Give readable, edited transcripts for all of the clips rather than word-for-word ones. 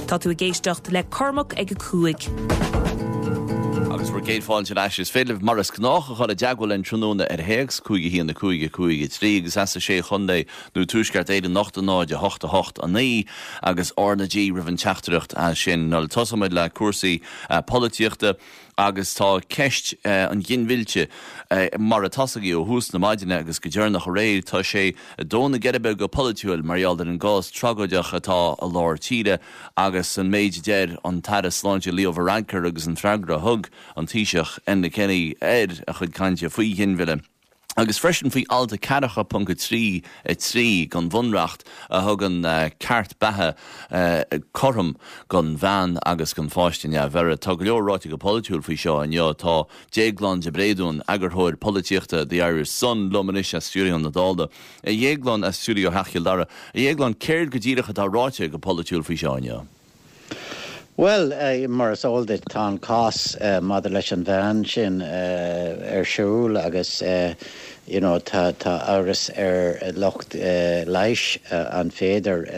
Tá tú a géisteacht le Cormac ag cuaig. Agus bhar géad fáilte leis is féidir maras gnách a chur a deagháil an trúna héags chuige híon na chuige trí agus asa sé chundé nó túisceart éidir nacht a náid a 8 a 9 agus ornadí rihann teachtareacht a sin nó tosamid le cuasaí polítíochta agus tá ceist an ghinmhilte mar a tasaí ó hús na maidine agus go dtearnach a réir tá sé dóna geidirbe go politiúil maráaldar an gás tragóideach atá a láir tíre agus an méid déir an tada sláinte líomh rancor agus an freagra thug an tíiseach enna Kenny Ed a chud cainte faoi ghinmhile. Agus freisin faoi alta caracha punca trí gan bhunracht a thug an ceart bethe chorm gan bhean agus gan fáistine bhera tá go leorráte go politiúil faoi seo an tá déaglan de bréadún agurthóir polítíochta the Irish Sun lomanis a stúrion na dáda a dhéaglan a stúrio heachil dara a dhéaglan céir go ddíirecha tá ráte go politiúil faoi seo an Well, mar sóilde tá cás maidir leis an bhean sin siúil agus tá áras locht leis an féidir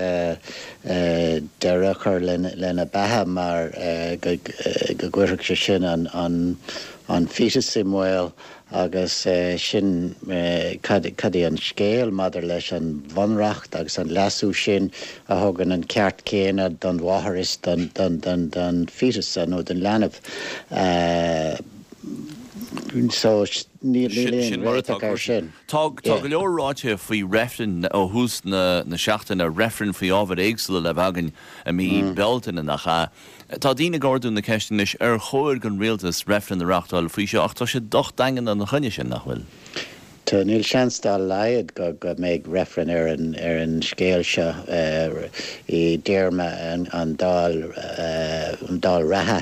deire chur lena bethe mar go gcuirfeadh sé sin an fitas Samuel agus sin cadí an scéal maidir leis an bhunracht agus an lasú sin a thugann an ceart céine don bmhathras don fitas nó den leanamh. So níl réiteach sin. Tá go leorráte faoi referen ó hús na seachtain a referen faoi ábhar éagsúla le bhagan a mí beltain nach Tá dína gáún na ceisteinis chóir gon rialtas referen areachtáil faoi seo ach tá sé doch dagan an na chuine sin nachhfuil. Tá níl seanstal leiad go méid referen ar an scéal seo I déirme an dal ratha.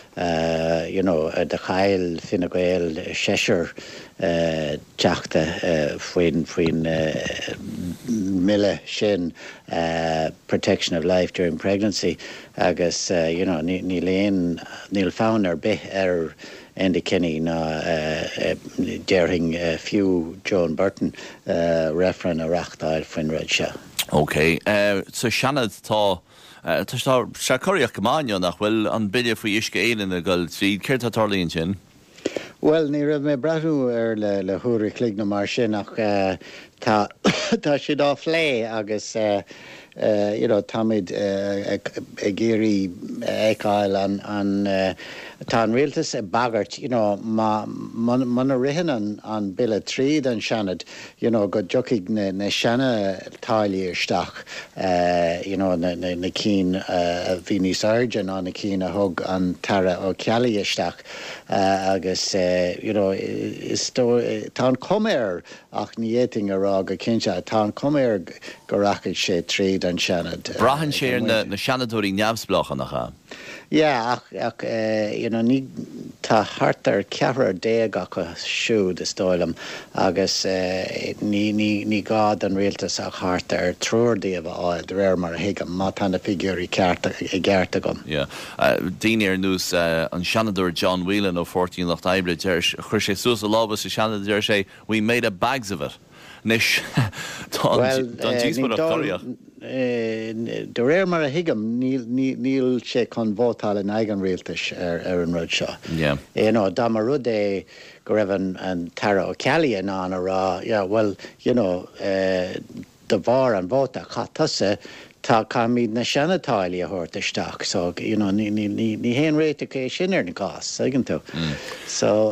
De chail finna gael séir teachta faoin mille sin protection of life during pregnancy agus níl fáin ar bith ar Andy Kenny na dearing fiú Joan Burton referen a rachtáil faoin réid seo. Okay, so Shanad tá Tá se choíoch gomáine nach bhfuil an bidde faoi isce éanana goil trí céir tá tarlaíonn sin? Well, ní raibh mé brathú ar le thuúra clig na mar sin ach tá siad á phlé agus táid ag géirí éáil an tá an rialtas bagart man a rihan an bille tríd an seanad go jocaigh na seanna táilíirteach na cín a bhí níos airdean an na cín a thug an tara ó cealaíisteach agus tá an coméir ach níhéting ará go cinse tá an coméir go rachaid sé tríd an seanad. Brahan sé na seanadúirí neamhsblochan nach Yeah, ach ní tá hartar ceathar déagacha siúd is dóilm agus ní gád an rialtas ach hartar ar trúirdíomh áil réir mar a hiigem má tána figurí cearta gom. Daine ar nús an seanadúir John Whelan ó 14 nach Ibre chuir sé sús a lábas sa seanadúir sé we made a bags of it. Nis don tíosmar a choíoch. De réir mar a hiigem níl sé chun bhótáil an aigen rialtas ar an rud seo. Dá mar rud é go raibh an tara ó cealaíon an ará, de bhar an bhóta chattasa tá caimid na seanatáilí a thuirtaisteach, so ní héon réite é sin ar na gás, aigen tú. So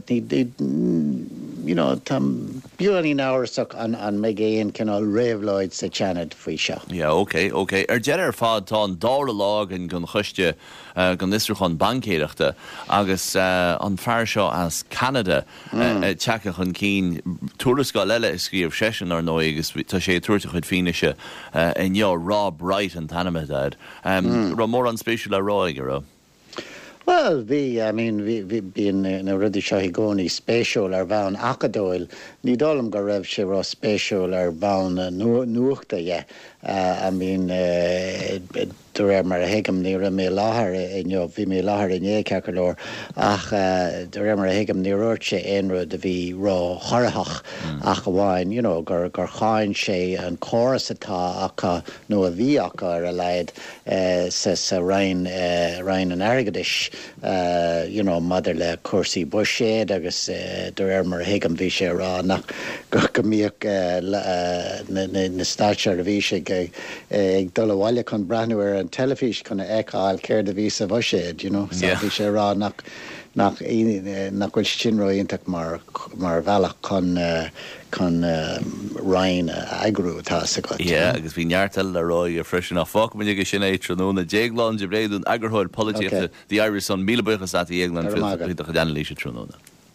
tá buaní náirach an mé géon cinál réomhláid sa teanad faoi seo. Okay. Ar dear fád tá an dála lágan gon chuiste gan isrúchan bancéireachta agus an fear seo as Canada teacha chun cín túrascáil eile is scríomh sesin ar nó agus tá sé túirte chud fineise Rob Wright an tanimiid ra mór an spéisiúil a ráig ará. Well, bhí na rudí seo i gcónaí spéisiúil ar bhean acadóil, ní dólam go raibh sé rá spéisiúil ar bhean nuachta I mean dúir mar a hiigem ní ra mé láthair bhí mé láthair in écearcolóir ach dúir mar a hiigem ní ruirte éonrú de bhí rá chorathach ach bháin gur cháin sé an choras atá acha nó a bhí acha ar a leid sa rain an airgadis mother le cuasaí buiséad agus dúir mar a hiigem bhí sé rá nach go míoch na státear a bhí sé ag dul bhhaile chun breathnúir an telefís chuna eáil céir a bhí sa bhuiséad, bhí sé rá nach bhfuil sinró ionach mar bhealach chun rain agrú tá sa go. agus bhí neartal le roi a freisin á fág man sin é tróna déagláin de bréadún agurthir políte the Irish Sun míle buchas a Eagland fi a chudan lí tróna.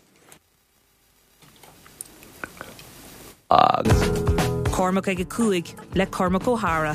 Cormac ag cuaig le Cormac O'Hara.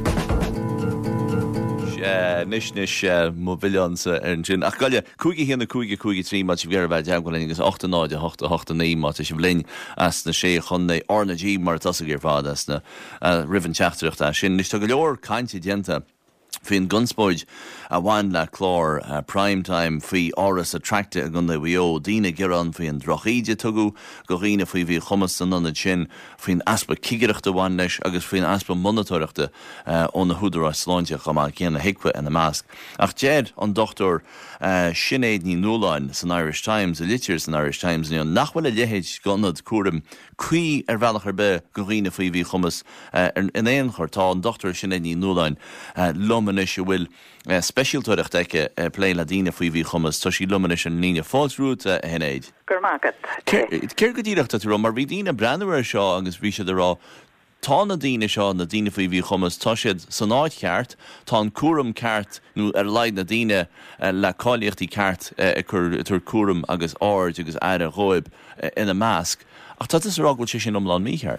Nis mó bhilionsa ar an sin. Ach gaile cúigi híanana cúigi trí mat si bhar bheith deagháin agus 8 8 mat is bhléin as na sé chunna ornagí mar tas gur fád as na rihan teachtarachta sin. Nis tá go leor caiinte dienta Fhín gunspóid a bhain le chlár primetime faoi áras attracte a gun bhío dína geran faoin drochaide tugu go riine faoi bhí chumas an anna sin faoin aspa cigireachta bhain leis agus faoin aspa monitoreachta ón na húdar a sláinte chumá céanna hiicfa in na másc. Ach déad an doctor Sinead ní nóláin san Irish Times, a litir san Irish Times ní an nachhfuil a lehéid gannad cuarim cuí ar bhealach ar be go riine faoi bhí chumas in éon chuirtá an doctor Sinead ní nóláin lumanis bhfuil speisialtóireacht aice pléin le dína faoi bhí chumas tá sí lumanis an líne fáilsrúta a hinnéid. Gur mágad. Céir go dtíireachta tú mar bhí dína breanúir seo agus bhí siad rá tá na díine seo na díine faoi bhí chumas tá siad san áid ceart tá an cuaram ceart nó ar leid na díine le cáilíochtaí ceart tar cuaram agus áid agus air a róib ina másc ach tá is rágóil sé sin omláin mícheart.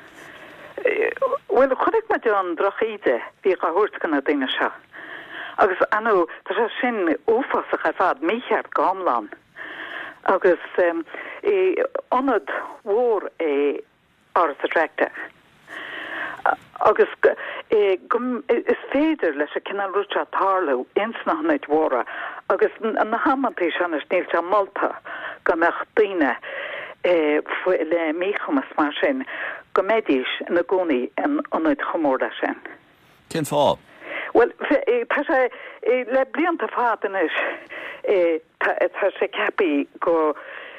Well chuig me an drochaide bhí a thuirt gan na daine seo. Agus anú tá sé sin úfasach a fad mícheart gámláin. Agus anad mhór áras attracta. Agus is féidir leis a cinál rúte tárlú insnaid mhóra agus na hamantaí seanna sníilte Malta go meach daine le míchumas mar sin go médís na gcónaí an anid chomórda sin. Cén fá? Well, tá sé le blianta fádan is tá sé cepi go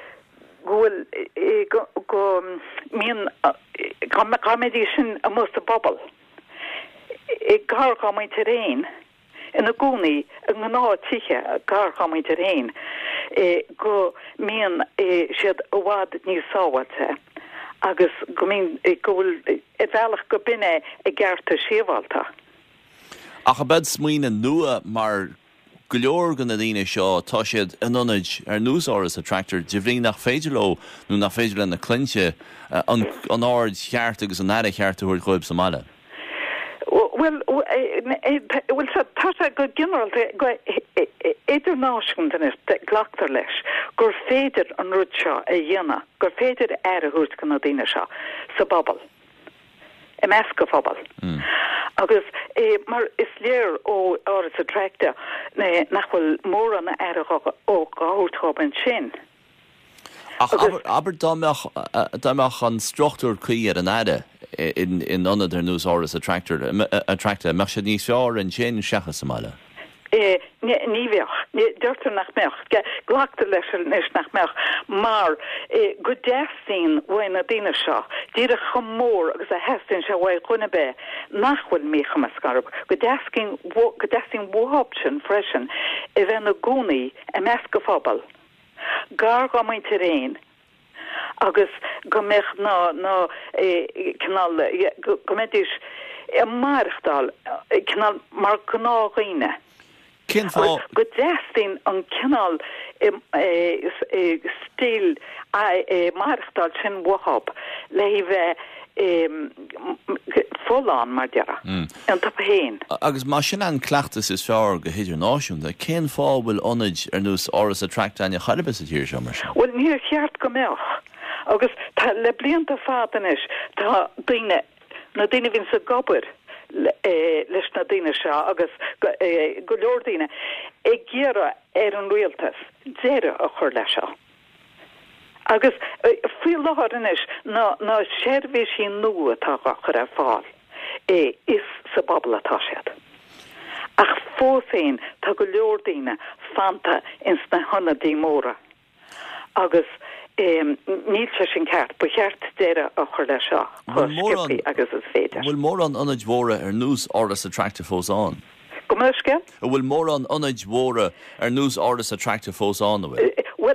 míon médí sin a musta bobbal. Gar chaid réin ina gcónaí an gná tíche gar chaid réin go míon siad a bhád níos sáhaite agus go mín gohfuil bhealach go binne a gcearta séhálta. Ach a bed smuoine nua mar go leor gan na daine seo tá siad an ionid ar nús áras a tractor de bhrí nach féidir nó nach féidir le na clinse an áard cheart agus an air cheart a chuir chuib sa mala. Well, tá sé go general go idirnáisiúnta is ghlaachtar leis gur féidir an rud seo a dhéana gur féidir air a thuirt gan na daine seo sa bobbal. I measc go fphobal. Agus mar is léir ó áras attracta nachfuil mór an air ó gáthúrthaban sin. Aber dámeach an struchtúr chuí ar an aire in anad ar nús áras attracta meach sé níos fearr an sin seachas sa mala. Ní bheoch, dúirtar nach meach, ghlaachtar leis is nach meach, mar go deastín bhain na daine seo, dír a chamór agus a heastín se bhaid chuna be nachhfuil mícha a scarb, go deastín bhóhabsin freisin I bheith na gcónaí a measc go fphobal. Gar go maint réin, agus go meach ná canal go méidís marachtáil canal mar gnághine. Go deastín an cinál stíl marachtáil sin bhthab le bheith fóláán mar deara an tap héin. Agus má sin an cleachtas is fearr go héidir náisiúnta, cén fá bhfuil ionid ar nús áras attracta aine charbas a tíir se mar sin? Well, níor cheart go meach. Agus tá le blianta fádan is tá daine na daine vín sa gobar leis na daine seo agus go leor daine ag géire an rialtas déire a chur lei seo. Agus fí láthar inis ná seirbhís hí nua atá chur ar fáil is sa bobbal atá siad. Ach fósain tá go leor daine fanta ins na honadí móra. Agus níl se sin ceart, bu cheart déire a chur lei seo chuskipaí agus is féidir. Bhfuil mór an ionad mhóra ar nús áras attractive fós an? Go muisce? Bhfuil mór an ionad mhóra ar nús áras attractive fós an bhfuil?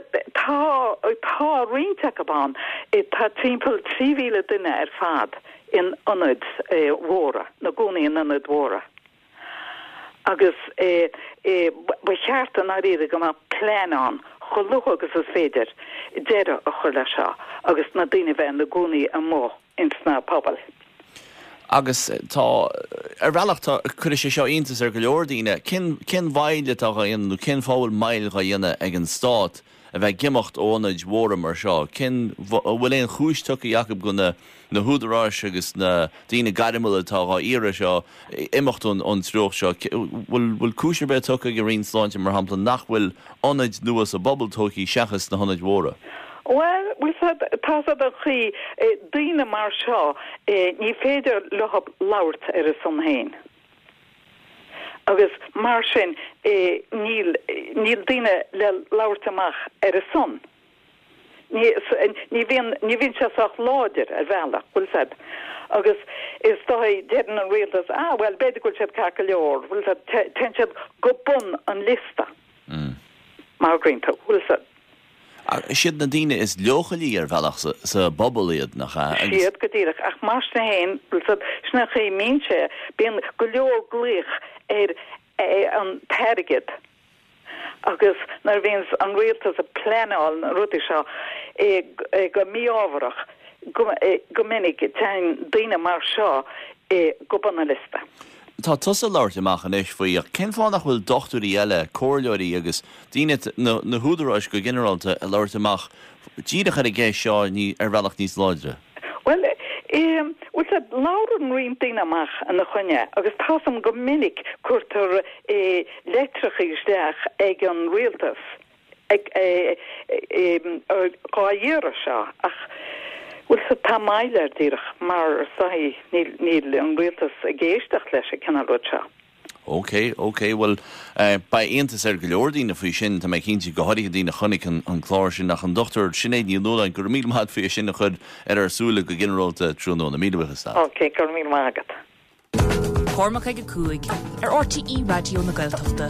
Tá rionteach abán tá timppel 3,000 duine ar fad in ionad mhóra, na gcónaí in ionad mhóra. Agus ba cheart an áíide go má pléán choluch agus is féidir déire a chur lei seo agus na daine bheith na gcónaí a mó ins na pobal. Agus tá ar bhealach chuir sé seo ontas ar go leor daoine, cin bhaile a ghaon cin fáil mail ga dhéine ag an stát a bheith gimocht ónaid mhóra mar seo. Cin bhfuil éon chúis tucha Jacob go na húdaráis agus na daoine gaiimile atá gá ire seo imimecht an tríoch seo. Bhfuil cúisir be tucha go rion sláinte mar hampla nach bhfuil ionaid nuas a bobbal-tóchaí seachas na honaid mhóra. Well, tá a chi daine mar seo ní féidir lehab labhart ar a son héin. Agus mar sin níl daine le labhart amach ar a son. Ní bhíonn se ach láidir ar bhealach, bhfuil said. Agus is dói dean an rialtas, well, beidir gúil siad caca leor, bhfuil said, ten siad go bun an lista. Mar grínta, bhfuil said. Siad na daine is leochalí ar bhealach sa bobbal iad nach siad go dtíireach ach más na héin sna ché mínse bíon go leor glích ar an teirigid agus nar bhíonn an rialtas a pléáil na rudaí seo go míábharach go minic tein daine mar seo go banna lista. Tá tusa láirt amach an éis faoi ach cén fánach bhfuil dochtúí eile cóirleoirí agus daine na húdaráis go generalta a láirt amach díadach ar a ggéis seo ar bhealach níos láidre. Well, bhfuil sé láir an rion daine amach an na chuine agus tásam go minic cuairtar letrachaísteach ag an rialtas ag gá dhéire seo ach bhfuil sa tá maiile díirech mar saí níl an rialtas a géisteach leis a ceanna rud seo. Okay, well, ba aontas ar go leor daoine faoi sin tá méid cinnte go háirithe daoine chunig an chláir sin nach an dochtar sinnéad níl nólainn gur míl maith faoi sin chud ar arsúla go generalta trúnó na míleachas tá. Okay, gur míl mágad. Cormac ag a cúig ar RTE Radio na Gaeltachta.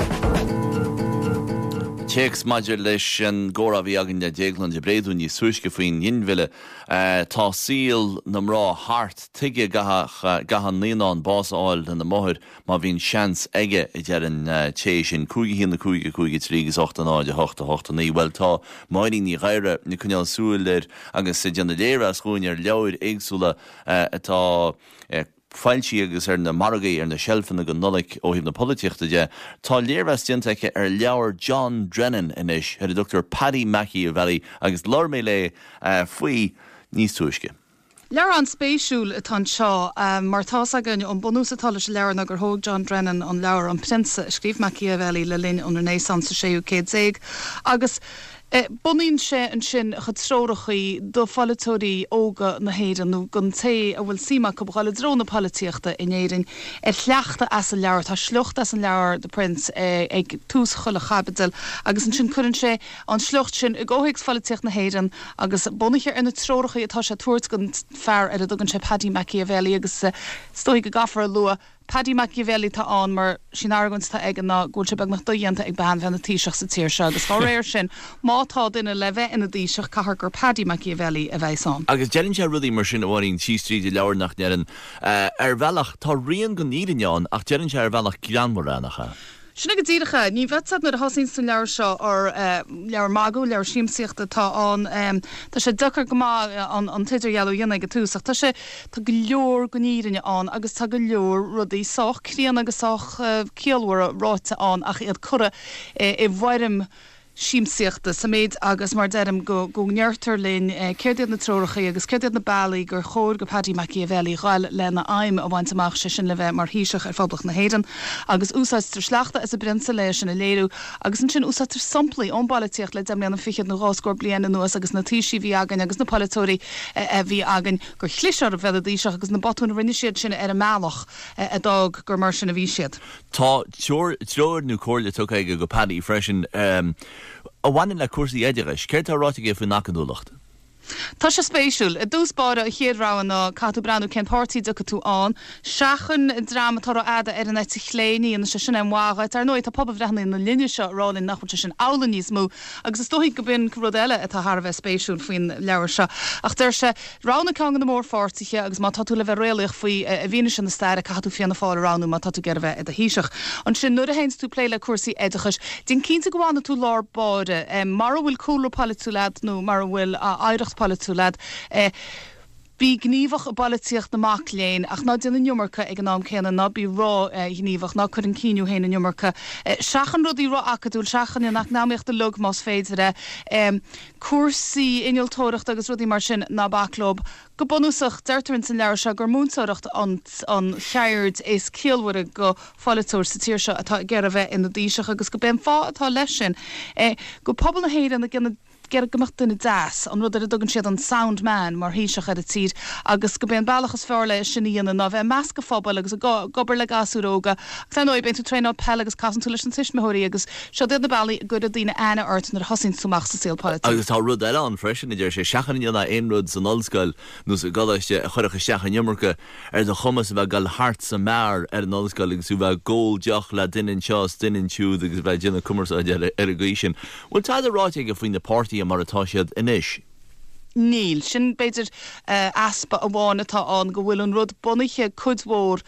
Teics maidir leis an ggóra bhí agan de déaglann de bréadún ní suisce faoin inmhile tá síl na mrá hart tuige gahan líonán básáil na móthir má bhín seans aige I dear an té sin cúige na cúige trígus 8 8 8 9 bhfuil tá mairí ní ghaire na chuneal súil agus sé deanna léire a scúin ar leabhar éagsúla atá fáiltí agus ar na margaí ar na shelfanna go nulaigh ó híomh na políochta de tá léirheas diantaice ar leabhar John Drennan inis ar a Dr. Paddy Machiavelli agus lár mé le faoi níos tuaisce. Lear an spéisiúil atá seo mar tá agan an bonúsatá leis lear na gur thóg John Drennan an leabhar an prinsa scríb Machiavelli le linn an Renaissance sa séú céad agus bunín sé an sin chud trórachaí do falatóirí óga na héidir nó gon té a bhfuil síma go bhchaile dróna políochta in éirin leachta as an leabhar tá slucht as an leabhar de prins ag tús chuile chabadal agus an sin chuann sé an slucht sin ag óhéigs políocht na héidir agus bunaiche ar na trórachaí atá sé tuairt gon fear ar a dogann sé Paddy Machiavelli agus stoi go gafar lua Paddy Machiavelli tá an mar sin argans tá ag na gúil se bag nach doíanta ag behan bheith na tíiseach sa tíir se agus fá réir sin mátá duine le bheith ina díiseach cahar gur Paddy Machiavelli a bheith san. Agus deann sé rudí mar sin bhhaín T-Street I leabhar nach dearan ar bhealach tá rion go níireán ach deann sé ar bhealach ceanmóránacha. Sinna go dtíirecha, ní bheitsad na hasín san leabhar seo ar leabhar magú, leabhar síimsíochta tá an tá sé duchar go an tiidir gealú dhéana go túsach. Tá sé tá go leor go níireanne an agus tá go leor rudaí sách crían agus sách cealhar ráite an ach iad cura I bhhairm síimsíochta sa méid agus mar deirm go neartar linn céirdiad na troracha agus céirdiad na bailí gur chóir go Paddy Machiavelli gáil lena aim a bhaint amach sin le bheith mar híiseach ar fáblach na héan agus úsáistar sleachta is a brensa leis sin na léirú agus an sin úsátar samplaí ónbalatíocht le demlíanana fichiad na ráscór bliana nuas agus na tíisí bhí agan agus na palatóí bhí agan gur chlisear a bheith díiseach agus na batún rinne siad sin ar a mealach a dag gur mar sin a bhí siad. Tá teor nó cóirla tu ige go Paddy freisin a bhhain le cuasaí éideachais, céir tá ráite go fún nachadúlacht. Tá sé spéisiúil a dús báda a chéadrá na catú breanú cén pártí do tú an seachan drama tar ada ar an éit chléine an se sin amhága tar nóid tá pob bhreana na linne seo rálinn nachfuil sin ála níos mú agus is dóigh go bin rodile a tá Harbheith spéisiúil faoin leabhar se ach der se rána can na mór fáirtiche agus má tatú le bheith réalaach faoi a bhíine sin na staire catú fianna fáil ránú má tatú gar bheith a híiseach an sin nuair a héins tú pléile cuasaí éidechas din cínta gohána tú lár báde mar bhfuil coolú palaúlad nó mar bhfuil aireacht palaúlad bí gníomhach a balatíocht naach léin ach ná duna nummarcha ag an nám chéanna ná bí rá gníomhach ná chun an cíniú héna nummarcha seachan rudí rá acadúil seachan nach náíocht a lug más féidir cuasaí inoltóireacht agus rudí mar sin ná baclób go bonúsach deirtarn san leir se gur múntóireacht an cheird is cíalhra go fáilúir sa tíir seo atá gar a bheith ina díiseach agus go ben fá atá leis sin go pobl na héan na gna ger gemacht in das an rud dogan siad an sound man mar híiseach ar a tír agus go ben bailachas fearle sinníana na bheith measca fphobal agus gobar le gasúróga tá nó ben tú trein pe agus casan tú leis an tiismóí agus seo na bailí go a dtíine ana ort nar hosinn túach sa síalpá. Agus tá rud eile an freisin idir sé seachan na éonrud san olscoil nó a goiste a chuirecha seachan nummarcha ar do chumas a bheith gal hart sa mar ar an olscoil agus sú bheith ggóildeach le duine seo duine siúd agus bheith déanana cummars ar a gaisin. Bhfuil tá ráite go faoin na pártaí mar atá siad inis. Níl sin beidir aspa a bháin atá an go bhfuil an rud bunaiche cudmhór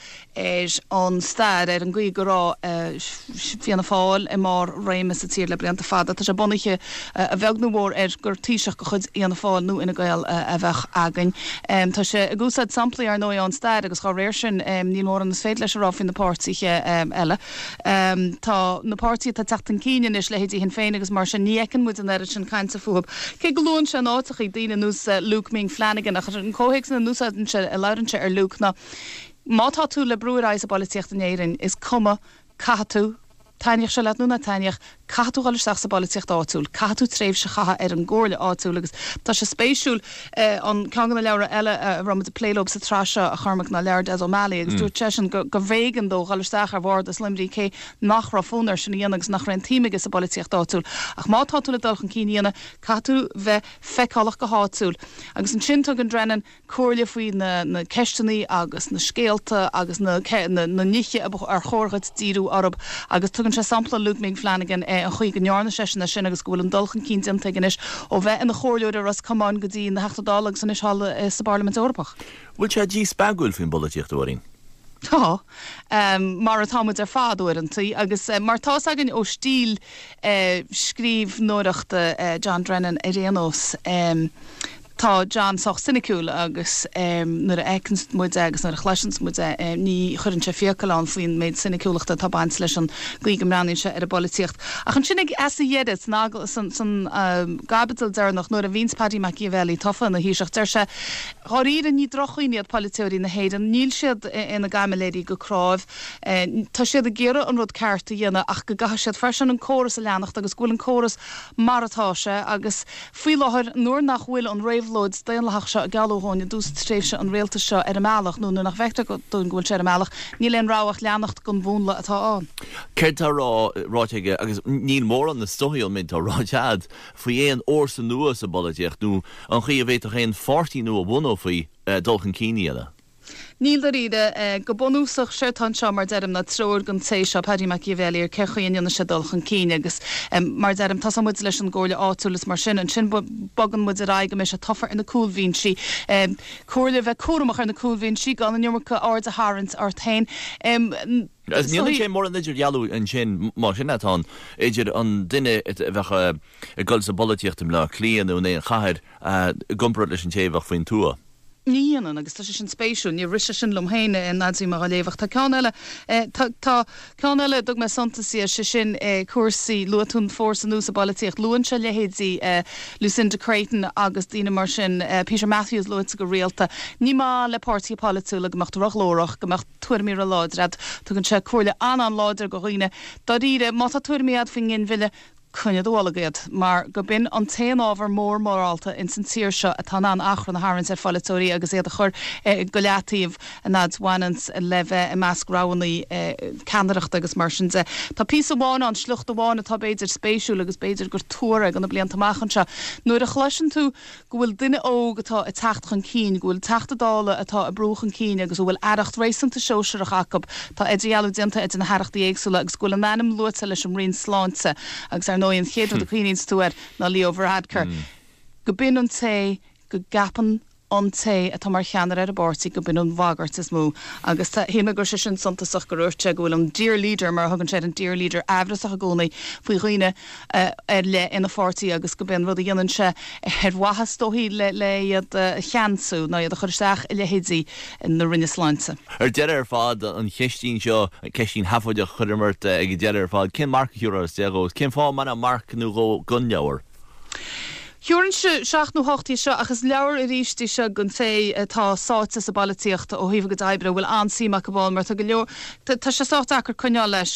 an stair ar an gcuí gorá fianna fáil i mar réime sa tír le blianta fada tá sé bunaiche a bheag nómór ar gur tíiseach go chud íana fáil nó ina gail a bheith agan. Tá sé a gúsad samplaí ar nó an stair agus chá réir sin níl mór an na féit leis rá fin na pártaíe eile. Tá na pártaí tá teachtain cíine is le hétí hin féin agus mar sin níecin mu an air sin caiinte fuhab. Cé golún se áach í dtíine nús Luke Ming Flanagan ach an cóhéic na núsáin se a láirinse ar Luke na mátá tú le brúráis a ballíocht an éirin is cuma catú taineach se leat núna taineach catú gáisteach sa ballíocht áúil catú tréimh se chatha ar an ggóirla áúil agus tá se spéisiúil an ceangan na leabhar eile ram a pléilób sa trase a charmach na leir as O'Malley agus dúir tesin go bhégan dó gáisteach ar bhd is limrí cé nach ra fónar sin dhéanagus nach ran tíimeige sa ballíocht áúil ach mátá tú le dulchan cíine catú bheith feicáach go háúil agus an sintú an drennen cuairla faoi na ceistenaí agus na scéalta agus na niche ar chóirgad díú arab agus tugann se sampla Luke Ming Flanagan an chuig an nearna sesna sin agus gohfuil an dulchan cíntim teganis ó bheith ina chóirleúir ar as cumán go dtí na heachtadálagus san ishála sa Parliament Eorpach. Bhfuil sé dí spagúil fin bolaíochttaín? Tá mar a támuid ar fáúir an tí agus mar tá agan ó stíl scríb nóireachta John Drennan a réanós tá John soch sinicúil agus nuair a eicins muide agus nuair a chleisins muide ní chuann se fiocalán faoin méid sinicúlaachta tá baint leis an gcuig amránin se ar a bolaíocht. Ach an sinnig as a dhéad nágal san gabatal dearnach nuair a víns Paddy Machiavelli tofa na híiseach der se choíad a ní drochuoíad politéirí na héidir níl siad ina gaiimeléirí go cráibh tá siad a ggéire an rud ceartta dhéana ach go gath siad freisin an córas a leannacht agus gúil an córas maratáise agus faoi láthir nuair nach bhfuil an réimhlóid déan lethach se a galóháin dús tréifse an réalta seo ar a meach nó nach bheicte go dún ghfuil sé a meach ní leon ráach leannacht gon bhúnla atá an. Céir tá ráiteige agus níl mór an na stoíil mid tá rátead faoi éon ór san nuas a bolaíocht nó an chuí a bhéit a chéon 40 nó a bhna faoi dulchan cíine. Níl a riide go bonúsach sé tan seo mar deirm na tróir gon té seo Paddy Machiavelli ar cechaíonna sé dulchan cíine agus mar deirm tá muid leis an ggóirla áúlas mar sin an sin bogan muid a raige mé se tofar in na coolhín si cuairla bheith cuaach ar na coolhín si gan an nummarcha áir a Harrans ar tain. As níl sé mór an idir gealú an sin mar sin atá idir an duine bheitcha a goil sa bolaíochtam le clíanú né an chair gomprad leis an téhah faoin túa. níanaan agus tá sin spéisiú ní ri sin lomhéine in nadí mar a léfach Tá cean eile dug me santaí se sin cuasaí luún fórsa nús a ballíocht luúan se lehéadí Lucinda Creighton agus dína mar sin Peter Matthews luúin go réalta ní má le pártíí palúla gomacht rochlórach gomacht tuairmí a ládrad tugann se cuairle an láidir go riine Tá ide má tuairmiad fin gin ville cunne dólagad, mar go bin an téan ábhar mór mórálta in san tíir seo a tá an achran na háann ar fáiletóí agus iad a chur go leatíomh a nádshainans leve i meascránaí ceanaireachta agus mar sin de. Tá pí amháin an slucht amháin atá beidir spéisiú agus beidir gur túra gan na blion tamachchan se. Nuair a chluisin tú go bhfuil duine óg atá i techtchan cín, go bhfuil teachtadála atá a brúchan cín agus bhfuil airacht rééisanta seoisiach acab tá idialú dinta in na heachtaí éagsúla agus gúil menam luúta leis an rion sláinte agus ar nóon chéadú a chuoín túir na Leo Varadkar. Go bin an té go gapan an té a tá mar cheanar ar a bortí go bin an bhagart is mú agus híime gur sin santaach go ruirte gohfuil an dear leader mar thugann sé an dear leader ehras a gcónaí faoi roioine le ina fátaí agus go bin rud a dhéanann se headhahas tóí le iad cheansú ná iad a chuirteach i lehéadí in na rinne sláinte. Ar deidir fád an cheistín seo ceistín hafuide a chuidirmirt ag deidir fád cin marc euro deagó, cin fá man a marc nó go gunneabhar. Thuann se 16 seo agus leabhar a ríistí se gon fé tá sáte sa ballíochtta ó híomh go daibre bhfuil ansíach go bháil mar tá go leor tá sé sáteachar coneá leis.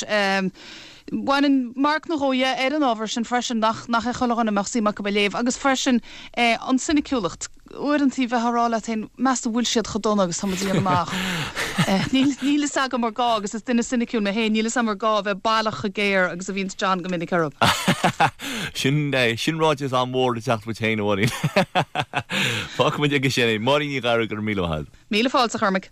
Bhain marc na róide ar an ábhar sin freisin nach a choána meachsíach go léh agus freisin an sinnicúlacht uintí bheitthrála tain meas bhfuil siad chodonna agus tamí amach. Níle a go mar gá agus is duine sinnicún na hé níle mar gá bheith bailach a géir agus a bhín John go minic arab. Sin ráid an mór de techt téine bhí. Fá mu ag sinna marí ní gar gur míleáid. Míle fáilsa charmic.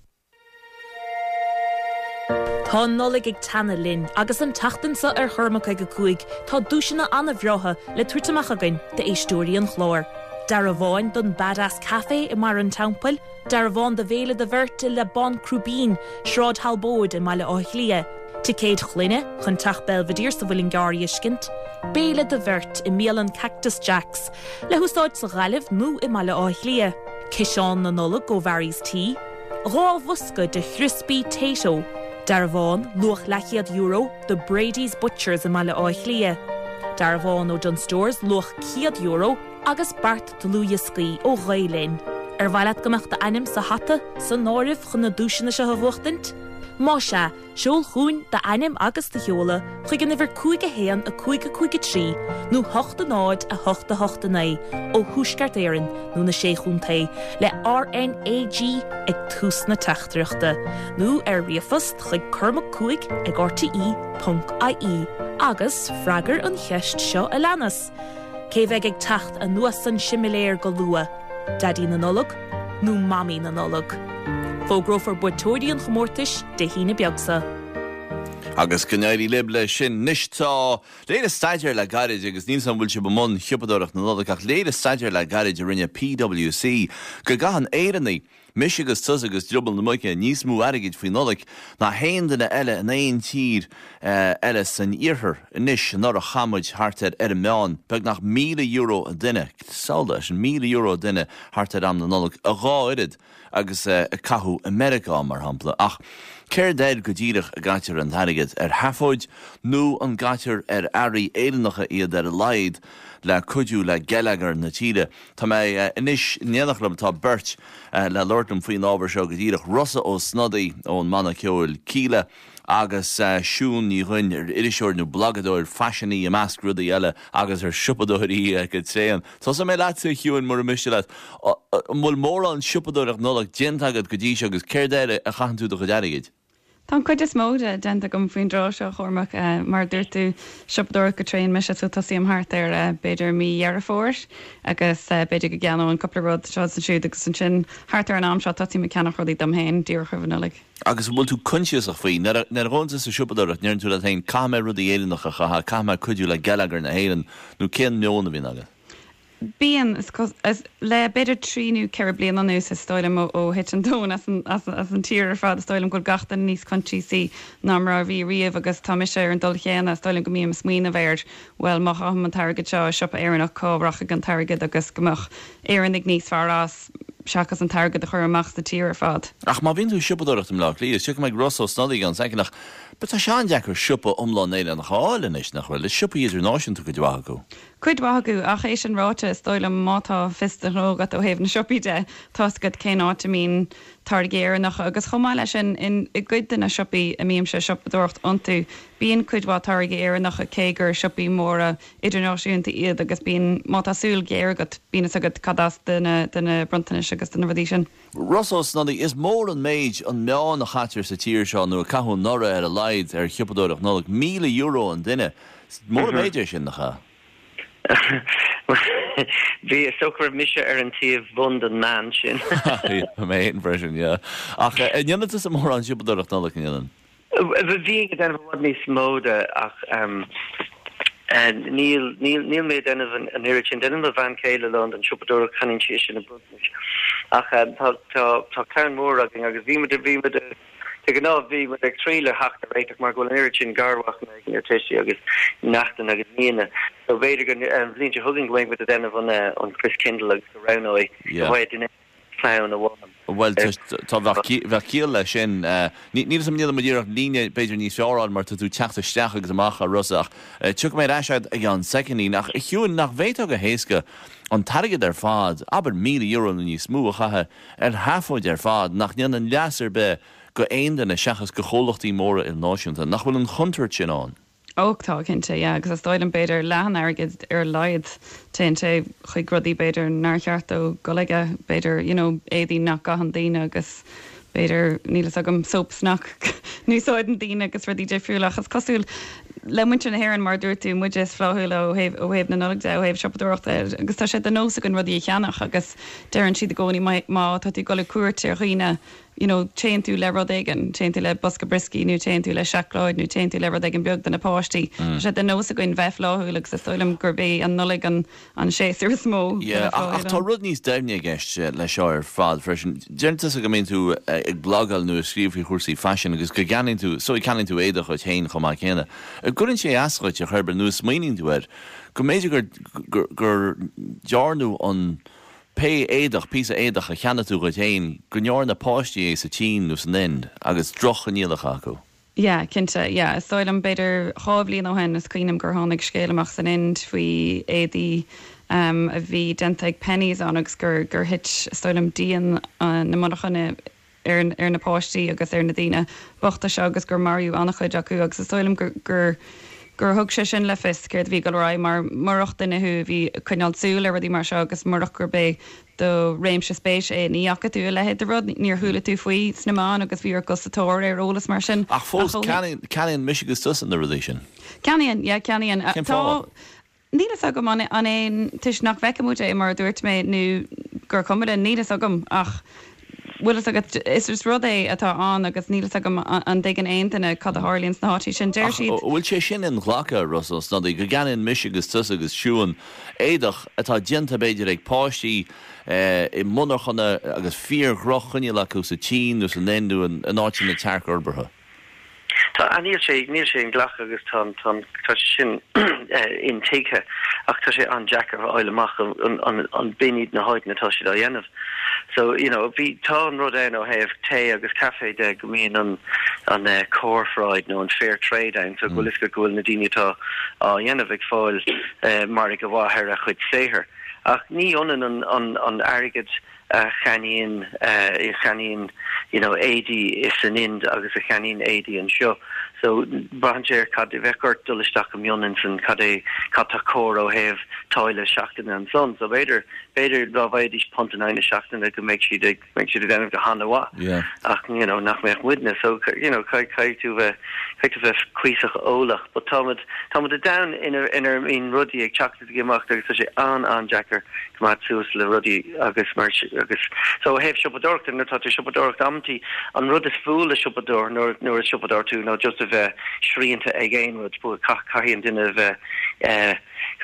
Tá nolig ag tanna linn agus an tatansa ar churmacha go cuaig tá dúisina anna bhreotha le tuairteach againn de éistúirí an chlór. Dar a bháin don badass café i mar an tampil, dar a bháin de bhéle de bhirte le bon crúbín, sráid halbóid i meile áithlia. Ticéad chluine chun tach Belvedere sa bhfuil gáirí iscint, béle de bhirt i mélan Cactus Jacks, le húsáid sa ghaileh nó i meile áithlia. Cisán na nola go Varys Tea, rá bhusca de Crispy Tato, dar a bháin luach lechiad euro de Brady's Butchers i meile áithlia. Dar a bháin ó John Stores luach €100 euro agus Bart de Luia Scí ó Ghailén. Ar bhailead gomeach de anim sa hata sa náirih chun na dúisina se bhuachtant. Má se, seol chuún de anim agus de heola chuig an ifir 5 a 5 nó 8 náid a 8 9 ó thuisceart éireann nó na séchúntaí le RNAG ag tús na teachtareachta nó ar riafast chuig Cormac Cúig ag RTE.ie agus freigar an cheist seo a leanas. Cé bheith ag techt a nuas san similéir go lua, dadí na nolog nó mamí na nolog. Fógrófar butóirí an chomórtais de hína beagsa. Agus gnéirí lible sin nistá léad staidir le garid agus níos an bhfuil se bmón chiúpadach na nolog ach léad staidir le garid a rinne PwC go gahan éireannaí mis agus tus agus drubal na muice níos mú airigid faoi nolog na héan duna eile an éon tír eile san iarthar inis nar a chamuid hartar ar a meán beag nach €1,000 a duine saola sin €1,000 a duine hartar am na nolog a gáirid agus a cathú America mar hampla ach Ceir deir go ddíireach a gaitir an tharigid ar hafóid nó an gaitir ar airí éireannacha iad ar a laid le cuidú le geileagar na tíre. Tá mé inis néanachlam tá beirt le lortam faoin ábhar seo go ddíireach rosa ó snodaí ón mana ceoil cíle agus siún ní chuin ar iriseoir nó blogadóir fashioní a measc rudaí eile agus ar siúpadóirí go tréan. Tá sa mé leat hiúin mar a miiste le bhfuil mór an siúpadóireach nóla déantagad go dtí agus céir deire a chaú do go deirigid. Tá chuid is móda denta gom faoin rá seo chormach mar dúirtú siopdóir go tréin me se tú tasíam hart ar beidir míhear fórs agus beidir go geanó an coppla rud seo san siúd agus san sin hartar an am seo tatí me ceannach rodí dom héin díor chuhannalig. Agus bhfuil tú conscious a faoin nar ronsa sa siúpadóireach nearn tú le tain cáime rudí éireannacha chaha cáime cuidú le geileagar na héireann nó cén neóna bhín aga. Bíon le beidir tríú ceir blian an nús stoilm ó hit an tún as an tír fád stoilm go gatain níos contí sí námra bhí riamh agus tá sé ar an dul chéanana stoilm go míam smuoine bhéir well má an targad seo siop éannach cóbracha an targad agus gomach éannig níos farrás seachas an targad a chur amach na tír fad. Ach má vín tú siúpadúirt am lech lí, si me Rosso snodí an se nach, bet tá seán deachar siúpa omlá éile nach háin is nach bhfuil siúpa idir náisiú go dá go. Cuidhagu ach ééis an ráte stoil am mátá fistarógat ó héh na siopide tás go cé áta mín targéir nach agus chomáile sin in I gcuid na siopí a míam se sipadúirt antú bíon cuidhá targéir nach a cégur siopí móra idirnáisiúnta iad agus bíon mátasúil géir go bína agad cadas duna brontanis agus duna bhdí sin. Rosso snodí is mór an méid an meán na chatir sa tíir seo nó cathú nora ar a leid ar chipadúireach nóla €1,000 an duine. Mór méidir sin nach. Bhí sochar mise ar an tíomh bund an man sin. mé an version, yeah. Ach, dhéanana is mór an siúpadúireach nóla cin. Bhí go denmh bhd níos móda ach níl mé denmh an iritin denmh bhain céile le an siúpadúireach chanin si sin na brutnis. Ach tá cean mór agus bhí ná bhí mu ag tríle heachta réiteach mar gohfuil an iritin garhach na tuisi agus nachtan agus níana. So bhéidir go blinte thugann going with a denmh an Chris Kindle agus go ranóid bhaid duine clown a bháin. Well, tá bhecíal lei sin, ní sam níl maíach líne beidir níos seáráil mar tú teachtasteach agus amach a Rosach. Tu méid eisiid ag an secaní nach I hiún nach bhéitá go héasca an targad ar fád aber €1,000 na níos smú a chathe ar hafoid ar fád nach níon an leasar be go aon na seachas go cholachtaí móra in náisiúnta nach bhfuil an chuntar sin án. Ógtá cinnte, agus a stoid an beidir lehan agad ar leid tente chuig grodí beidir nácheart ó goige beidir éí nach gahan daine agus beidir nílas agam sopsnach níosáid an daine agus rudí defriúlach as cosúil le muinte na hhéann mar dúirtú muide is fláúil ó héh na nula ó héh sipadúachta agus tá sé den nósa an rudí cheannach agus deann siad a gcóí má tá tú gola cuairte ar chuoine chain tú le rod aigen, chain tú le bosca briscí, nu chain tú le seacláid, nu chain tú le rod aigen beag den na páistí. sé den nósa goin bheith láthúlaach sa stoilm gurbé an nulig an séú smó. Ach tá rud níos daimne gist le seo ar fád freisin. Gentas a go mén tú ag blogal nu a scríomhí chuirsaí fashion agus go ganin tú, so I canin tú éadach chuid héin chomá chéna. Gurann sé ascoid a chuir nuas maoín tú ar. Go méidir gur dearnú an pé éadach pí éadach a cheanna tú go héin gonear na páistí é sa tín nó san end agus droch aníalach acu. Ja, cinnte, stoil an beidir cháblíon ó hen is cuiinem gur tháinig scéalaach san end faoi éadí a bhí denteag pennies an agus gur hit stoilm díon na monachanna ar na páistí agus ar na dtíine bachta se agus gur marú annach chuid acu agus stoilm gur thug sé sin le fis céir bhí go rá mar marach duine thu bhí chuinealsúil ar dí mar seo agus marach gur bé do réimse spéis é níacha tú le héad rud níor thula tú faoi snaán agus bhí ar gosatóir ar ólas mar sin. Ach fós caníonn misisigus tusan na rudí sin. Caníonn tá nílas agam an éon tuis nach bhecamúte é mar dúirt mé nu gur cumide nílas agam ach is rud é atá an agus nílas agam an dagan aontainna cad a hálíonn na hátí sin déir siad. Bhfuil sé sin in ghlacha Russell snodí go ganin misisigus tus agus siúan éadach atá dianta beidir ag páistí I munarchanna agus fíorghrochchaine le acu sa tín nó san endú an áitina tearc orbartha. Tá níl sé an ghlach agus tá sin intéiche ach tá sé an Jackar eileach an binid na háid natá si a dhéanamh. So, bhí tá an rud ó heh té agus caé de go míon an córáid nó an fair trade ein, so gohfuil is go ghfuil na dainetá á dhéanamh ag fáil mar go bháthair a chuid séhir. Ach ní onan an airgid chaníon édí is an ind agus a chaníon édí an seo. So banséir cad I bheicart dulisteach go mionnin san cad tá cór ó heh táile seachtain an son. So beidir bhhaidís pontaine seachtain go méid si denmh go hanahá. Ach nach méich widne. So cai tú bheith cuiisach ólach, but támad a down inar in rudí ag teachta gimach agus sé an Jackar go mat sús le rudí agus mar agus. So heh sipadorcht na tá sipadorcht amtí an rud is fúil a sipador nuair a sipador tú nó just a bheith sríanta ag éon rud bu caihíonn duine bheith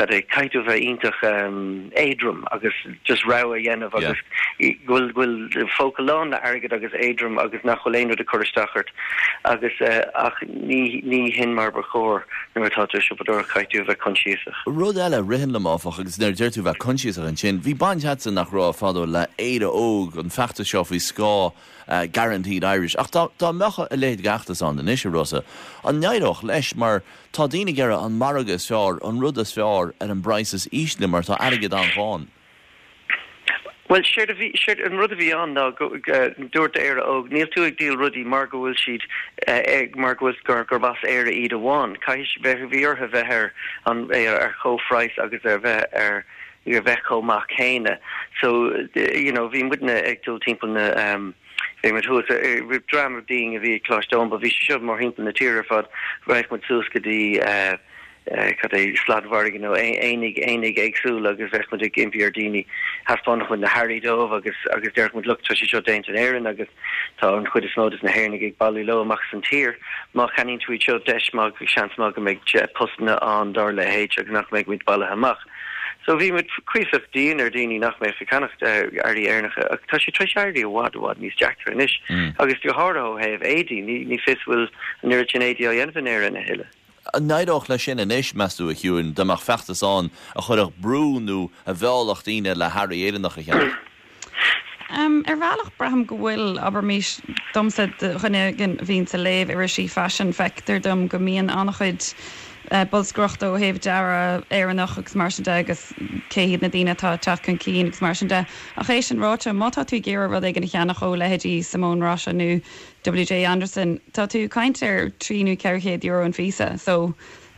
caiitú bheith ítach édrum agus just ra a dhéanamh agus ghfuil fócaláin le agad agus édrum agus nach choléanú de choristachart agus ach ní hin mar ba chóir nuair atá sipadóir caiitú bheith consíosach. Rud eile rihin le máfach agus neir deirtú bheith consíosach an sin, bhí baintheatsa nach rá fadó le éad óg an feachta seo faoi scá guaranteed Irish. Ach tá mecha a léad gachtas an den isise Rosa. An neidoch leis mar tá daoine gera an maragus fear, an rudas fear an braises ísne mar tá aigad an fáin. Well, sure an rud a bhí an ná dúirt éire óg, níl tú ag díal rudí mar go bhfuil siad mar go bhfuil gur bas éire iad amháin. Caiis bheith bhíortha bheith an ar chófrais agus ar bheith ar bheith chomach chéine. So, bhí mudna ag dúil timppla na drama being a bhí cláistón, ba bhí seo mar himppla na tíre fad raich mu súsca dí cad é sladhar énig agsúil agus bheith mu ag impiardíní hasfannach chun na Harrydómh agus deirch mu lucht si seo daint an éan agus tá an chud is módas na hairnig ag bailú lo amach san tír má chanín tú seo deismag seans mag go méid postna an dar le héit agus nach méid mit bailile amach. So bhí mit cuiisah dín ar daoine nach mé ficannacht airí airnacha tá sé treis airí bhád níos deachtar inis agus tú háthó heh édí ní fisfuil nuir sin édí á dhéanamh éar na hiile. An neidoch le sin inis meú a hiún deach fechttasán a chuireach brúnú a bheálacht daine le Harry éidirnach a cheann. Ar bhealach braham go bhfuil aber mís domsa chunne gin bhín sa léh ar sí fashion factor dom go mííon annachchuid bolscrocht ó héh deara éannach agus mar sin de agus céad na dtíine tá teach an cín agus mar sin de a chééis an ráte mátá tú géar rud ag an cheannach ó lehéidí Simone Rocha nó WJ Anderson tá tú caiint ar 3 €400 an fisa so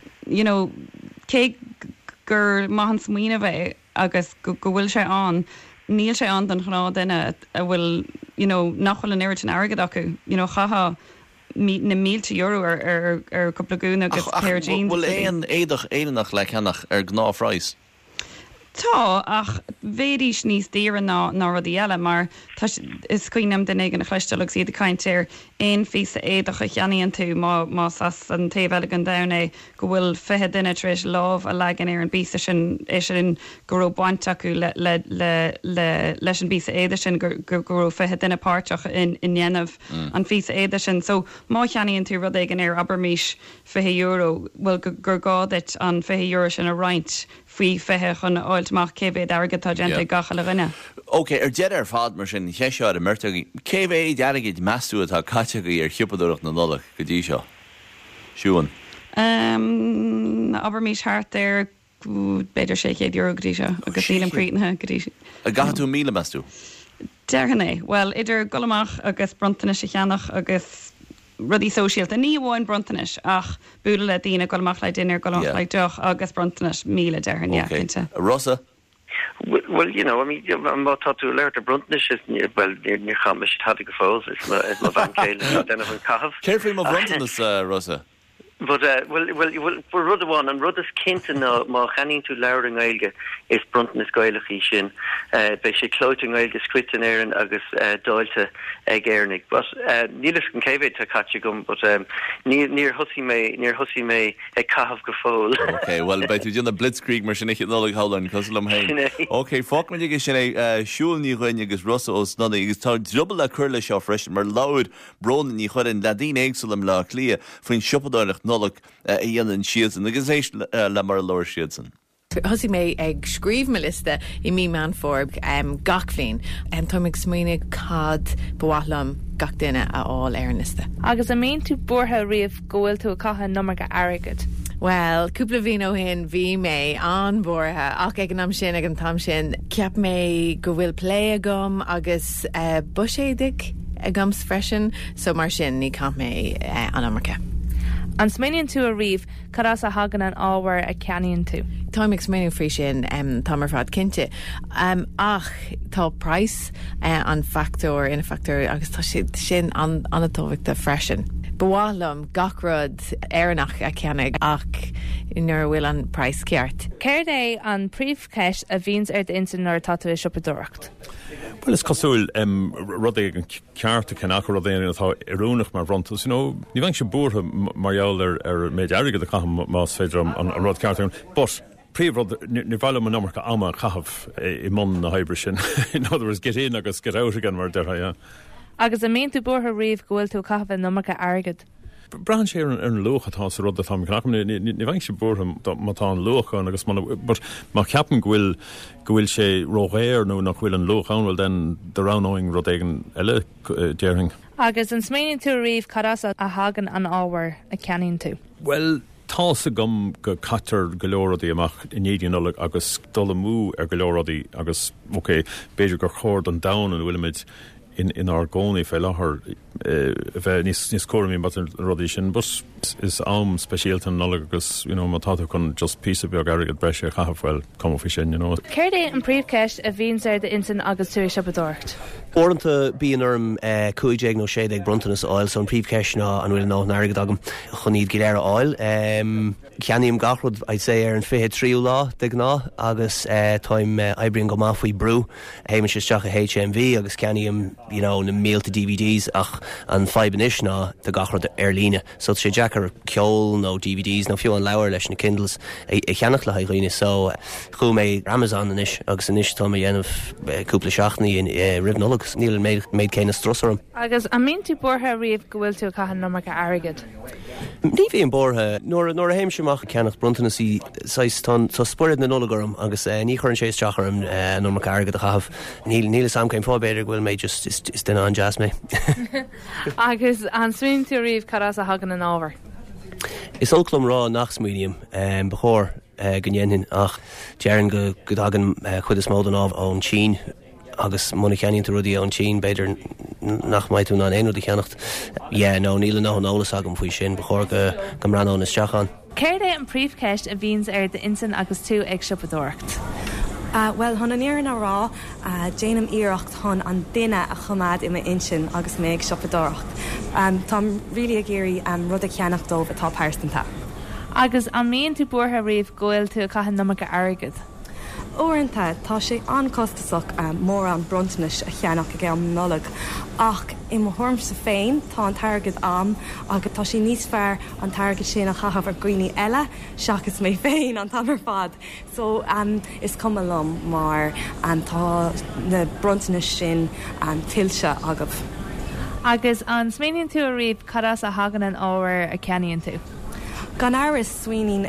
cé gur mahan smuoine bheith agus go bhfuil sé an níl sé an don chná duine a bhfuil nachhfuil an éiritin agad acu chaha na €1,000 ar coppla gúna agus pair jeans. Bhfuil éon éadach éanach le cheannach ar gnáfráis. Tá ach bhéadís níos díra ná rudí eile mar is cuioinem den ag an chleisteach siad a caiintear éon fisa éadach a cheanaíonn tú má sas an taobh an dana go bhfuil fithe duine tríéis lámh a legan ar an bísa sin é sin go raibh baint acu leis an bísa éidir sin gur raibh fithe duine páirteach in dhéanamh an fisa éidir sin so má cheanaíonn tú rud ag an ar abermís €50 bhfuil gur gáit an €50 sin a roint faoi fithe chun áiltach céhéad agatá genta gacha le rinne. Ok, dead fad mar sin cheisiáid a mrtaí. Céhéad deagaid meú atá caiiteagaí ar chiúpadúach na nolach go dtí seo. Siúan. Aber mís hart ar beidir €600 godí seo agus sílam crítanithe godí. A gaú míle meú? Dehanné, well idir golamach agus brontaine sé cheannach agus rudí sosialt a ní bháin brontanis ach búla le dtíine goach le duine goach le deach agus brontanis míle dearnte. Rosa? Well, má táú leir a brontanis is ní chamis had go fós is má bhain céile denna an cah. Céirfuí má brontanas, Rosa? But for rud amháin an rud is cinnte má chanín tú leir an gailge is brontan is gaiilechí sin bei sé clóting gailge scriptan éan agus dáilte ag éirnig. But nílas an céhéid tá caite gom, but níor husí mé ag cahabh go fóil. Ok, well, bei tú dionn blitzkrieg mar sin ich nóla hálan coslam hain. Ok, fácman ige sin é siúlní chuine agus Rosa os nona agus tá drubal le chuirla seo freisin mar láid brona ní chuirn le dín éagsalam le clia faoin sipadáileach nolach a dhéanaan siadsan agus éis le mar leir siadsan. Hosí mé ag scríb me liste I mí man forb gachlín tomic smuoine cad bhlam gach duine a áil ar an liste. Agus a mén tú bortha riamh gohfuil tú a catha numar go agad. Well, cúpla bhí ó hin bhí mé an bortha ach ag an am sin ag an tam sin ceap mé go bhfuil plé agam agus buséidig agams freisin so mar sin ní cap mé an amarcha. An smaíonn tú a riomh cadás a hagan an áhar a ceanaíonn tú. Táimig smaoinú frí sin tamar fad cinnte. Ach tá price an factor ina factor agus tá sin anatómhachta freisin. Bhálam gachrod éannach a ceannig ach nuair bhfuil an price ceart. Céir é an príomhceis a bhíns ar d'insan nuair táú é sipadúireacht. Well, is cosúil rud ag an ceartta cenach rud éana atá iúnach mar brontas. Ní bhain sé bútha marall ar méid airigad a chaitham más féidir an rud ceartta. But príomhrod ní bhile man nómarcha ama chahabh I món na habre sin. In other words, get in agus get out again mar deartha, yeah. Agus a mín tú bortha riomh gohfuil tú cahabh nómarcha agad. Bran sé ar an luch atá sa rud atá nach ní bhain sé bortha mátá an luchán agus má ceapan gohfuil sé rógéir nó nach bhfuil an luchán bhfuil den de ránóing rud éigen eile déirthing. Agus an smaoininn tú riomh carás a hagan an ábhar a ceannaíonn tú. Well, tá sa gom go catar golóradí amach inéidirnola agus dul mú ar golóradí agus beidir gur chóir an dam an bhfuilimiid in our gcónaí fé láthair bheith níos córamí bat an rudí sin, but is am speisialta nola agus má táta chun just písa beag agad breise chahabhfuil cum fi sin. Céir é an príomhceist a bhíonn ar de intin agus tú seo bedort. Orintanta bí an orm 5 nó 6 brontanas áil son príomhceist ná an bhfuil ná agad agam chun iad giléire áil. Ceannaíam gachrod I'd say ar an 23 lá de gná agus táim eibríonn go maith faoi brú héimiis isteach a HMV agus ceannaíam na mílta DVDs ach an faibanis ná de gachrod ar líne. So sé Jackar ceol nó DVDs nó fiú an leabhar leis na Kindles I cheannach le haghine, so chu mé Amazon inis agus inis tá dhéanamh cúpla seachnaí in ribhnolas níl méid céine strosarm. Agus a mín tú bortha riomh gohfuil tú caihan nómarcha agad. Ní bhí an bortha nóair a héimseach ceannach brontanas í tá sporid na nolagorm agus ní chuann sé teacharm nómarcha agad a chahabh níl sam céim fábéidir bhfuil méid just is duine an jazz mé. Agus an swin tú riomh carás a hagan an ábhar. Is óclum rá nach smuoineam bechóir gnéann ach dearan go hagan chud is mód an ábh ón Chín agus muna cheannaíonn rudí ón Chín beidir nach maiid tú ná éonú cheannacht. nó níl ná an ólas agam faoi sin bechóir go ranón is teachán. Céir é an príomhceist a bhíonn ar de intin agus tú ag sipadúirt. Well, hon an éan a rá déanam íirecht hon an duine a chumad imime insin agus méid siopadóracht. Tá ri a géirí rud a cheannach dómh atá páirstanta. Agus an míon tú bortha riomh gohfuil tú caihan nómarcha agad. Óanta tá sé ancostasach mór an brontanis a cheannach a gceann nolag ach I mo thuirm sa féin tá an targad am agus tá sé níos fearr an targad sin a chahabh ar gcuoine eile seachas mé féin an tamar fad. So is cum lom mar tá na brontanis sin tilse agah. Agus an smaoininn tú a riomh carás a hagan an ábhar a ceannaíonn tú. Gan áras swinin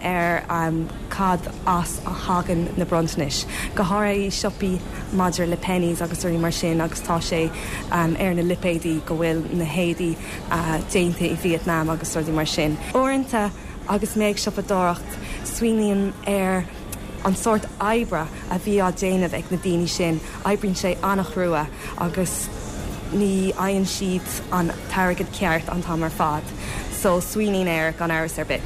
cad as a hagan na brontanis. Go háir siopaí maidir le pennies agus uí mar sin agus tá sé ar na lipéidí go bhfuil na héadí déanta I Vietnam agus uí mar sin. Orintanta agus méid siopadóracht swinin ar an sort eibra a bhí á déanamh ag na daoine sin, eibríonn sé annach rua agus ní aonn siad an targad ceart an tamar fad. So swinin ar gan áras ar bit.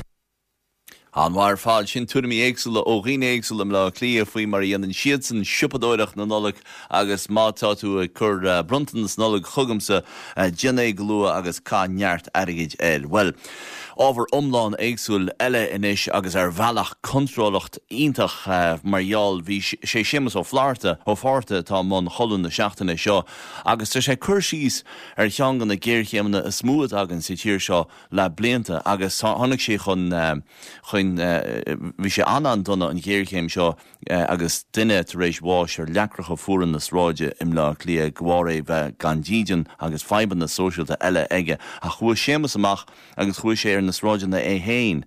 An war fáil sin tuairmí éagsúla ó ghuiine éagsúlam le clia faoi mar dhéanann siad san sipadóireach na nolag agus mátá tú chur brontanas nolag chugamsa déanaí glua agus cá neart airgid Well, ábhar omláin éagsúil eile inis agus ar bhealach contrólacht ítach margheall bhí sé sémas ó fáirte tá món cholann na seachtainna seo agus tá sé chuirsíos ar teangan na ggéirchéimna a smúd agan sa tíir seo le blianta agus tháinig sé chun bhí sé an donna an ggéirchéim seo agus duine tar éis bháis ar leacracha fuaran na sráide im le clia gháir bheith gan dídean agus feiban na sóisialta eile aige a chuaigh sémas amach agus chuaigh sé ar na sráide na héin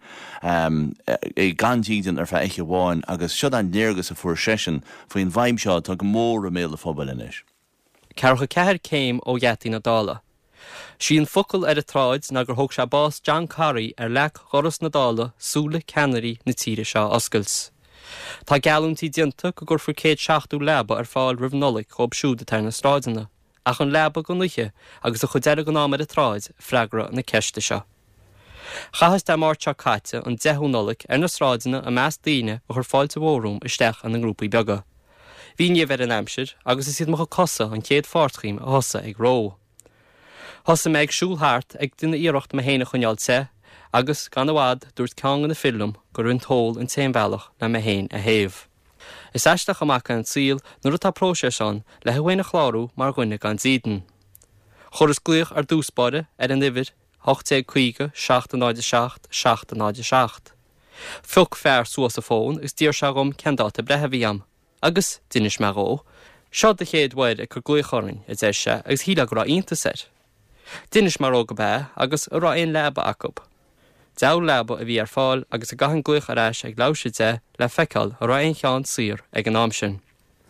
gan dídean ar bheith eiche bháin agus siod an léargus a fuair sesin faoin bhaim seo tá go mór a méle phobal inis. Cearcha ceithir céim ó gheataí na dála. Síon focail ar a tráid na gur thug se bás John Carey ar leach choras na dála súla ceannairí na tíre seo oscailt. Tá geallúntí dianta go gur fu 160 leba ar fáil ribhnolig chob siúda tar na stráidanna, ach an leba go nuthe agus a chudeire go námar a tráid freigra na ceiste seo. Chahas de mar teo caite an 10 nolig ar na stráidanna a meas daoine a chur fáilte bhórúm isteach an na grúpaí beaga. Bhí níomh ar an aimsir agus is iad mo cosa an céad fáirtchaim a hosa ag ró. Hosa méid siúlthart ag duine íirecht me héine chuneáil te, agus gan bhád dúirt ceangan na film gur an tóil an téimbealach le me héin a héamh. Is eisteach amach an síl nuair atá próséisán le hahhaine chláú mar ghuiine gan dídan. Chur is gluoch ar dúspáide ar an nifir 8 chuige 6 7 7 7. Fug fear suas a fón gus dír se gom ceandáta brethe bhí am, agus dunis mar ó, seo de chéad bhaid ag gur gluúchorin is éise agus híla go rá ionta ser. Dunis mar ó go bé agus rá aon leba acub. Dá leba a bhí ar fáil agus a gahan gluúch aráis ag láisiide le feiceáil a rá aon cheann sír ag an am sin.